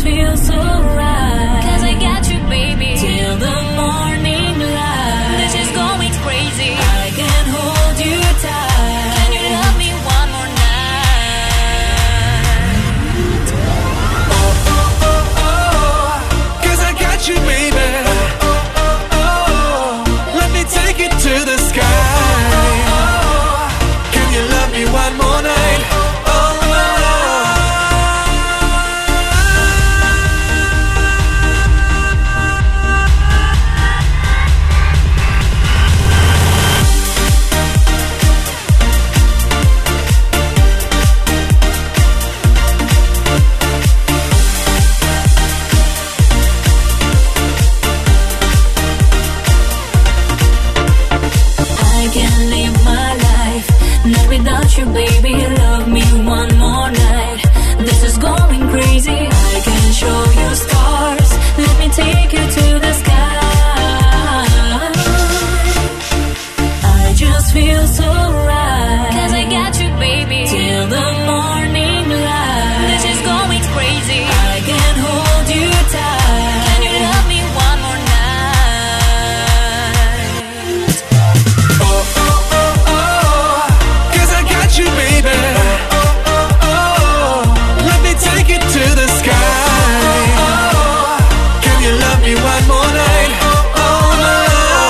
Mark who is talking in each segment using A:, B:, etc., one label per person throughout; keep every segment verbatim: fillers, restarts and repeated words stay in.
A: feel so right. Cause I got you, baby, till the morning light. This is going crazy. I can hold you tight. Can you love me one more night?
B: Oh, oh, oh, oh. Cause I got you, baby. Oh, oh, oh, oh. Let me take it to the sky. Can you love me one more night?
A: Without you, baby, love me one more night. This is going crazy. I can show you stars. Let me take you to the sky. I just feel so right. Cause I got you, baby, till the morning light. This is going crazy. I can hold you tight. Can you love me one more night?
B: Oh, oh, oh, oh. Cause I got you, baby. Oh, oh, oh. Let me take it to the sky. Can you love me one more night? All night.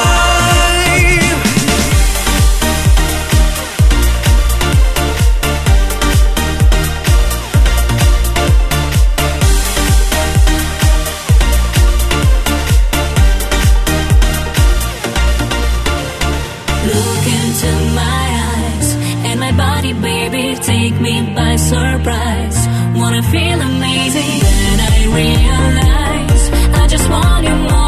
A: Look into my eyes and my body, baby, take me by surprise. Wanna feel amazing, then I realize I just want you more.